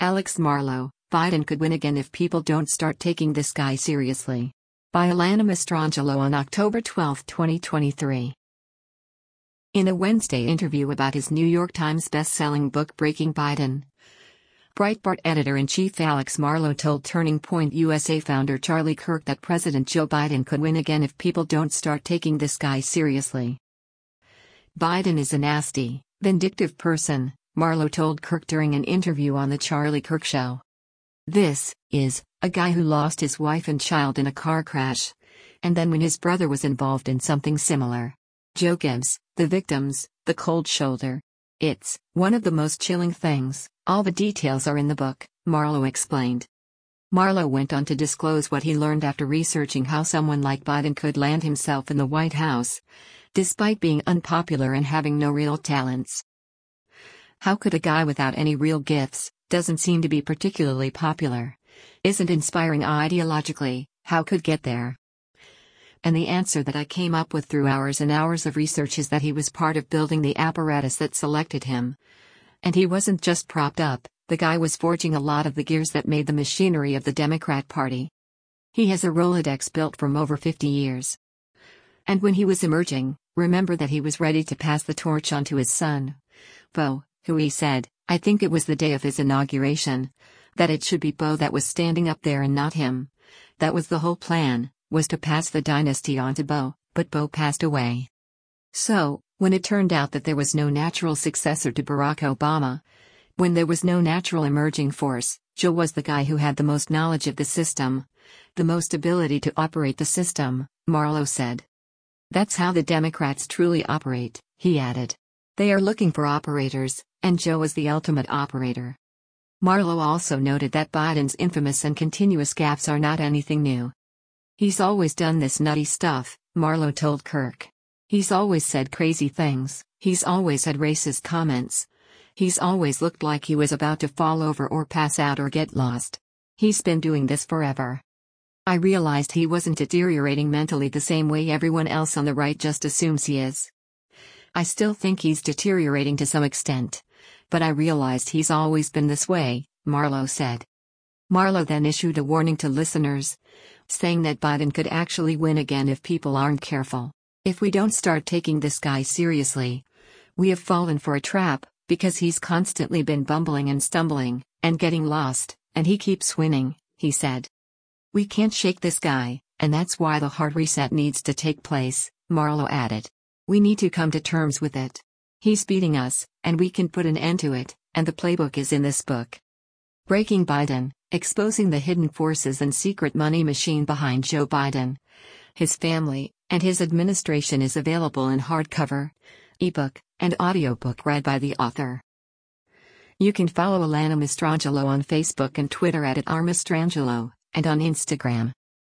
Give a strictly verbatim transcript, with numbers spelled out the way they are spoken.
Alex Marlow, Biden could win again if people don't start taking this guy seriously. By Alana Mastrangelo on October twelfth, twenty twenty-three. In a Wednesday interview about his New York Times best-selling book Breaking Biden, Breitbart editor-in-chief Alex Marlow told Turning Point U S A founder Charlie Kirk that President Joe Biden could win again if people don't start taking this guy seriously. Biden is a nasty, vindictive person, Marlow told Kirk during an interview on The Charlie Kirk Show. This is a guy who lost his wife and child in a car crash, and then when his brother was involved in something similar. Joe gives the victims the cold shoulder. It's one of the most chilling things. All the details are in the book, Marlow explained. Marlow went on to disclose what he learned after researching how someone like Biden could land himself in the White House, despite being unpopular and having no real talents. How could a guy without any real gifts, doesn't seem to be particularly popular, isn't inspiring ideologically, how could get there? And the answer that I came up with through hours and hours of research is that he was part of building the apparatus that selected him. And he wasn't just propped up, the guy was forging a lot of the gears that made the machinery of the Democrat Party. He has a Rolodex built from over fifty years. And when he was emerging, remember that he was ready to pass the torch on to his son, Beau, who he said, I think it was the day of his inauguration, that it should be Beau that was standing up there and not him. That was the whole plan, was to pass the dynasty on to Beau, but Beau passed away. So, when it turned out that there was no natural successor to Barack Obama, when there was no natural emerging force, Joe was the guy who had the most knowledge of the system, the most ability to operate the system, Marlow said. That's how the Democrats truly operate, he added. They are looking for operators, and Joe is the ultimate operator. Marlow also noted that Biden's infamous and continuous gaffes are not anything new. He's always done this nutty stuff, Marlow told Kirk. He's always said crazy things, he's always had racist comments. He's always looked like he was about to fall over or pass out or get lost. He's been doing this forever. I realized he wasn't deteriorating mentally the same way everyone else on the right just assumes he is. I still think he's deteriorating to some extent. But I realized he's always been this way, Marlow said. Marlow then issued a warning to listeners, saying that Biden could actually win again if people aren't careful. If we don't start taking this guy seriously, we have fallen for a trap, because he's constantly been bumbling and stumbling, and getting lost, and he keeps winning, he said. We can't shake this guy, and that's why the hard reset needs to take place, Marlow added. We need to come to terms with it. He's beating us, and we can put an end to it, and the playbook is in this book. Breaking Biden, Exposing the Hidden Forces and Secret Money Machine Behind Joe Biden, His Family, and His Administration is available in hardcover, ebook, and audiobook read by the author. You can follow Alana Mastrangelo on Facebook and Twitter at, at r mastrangelo, and on Instagram.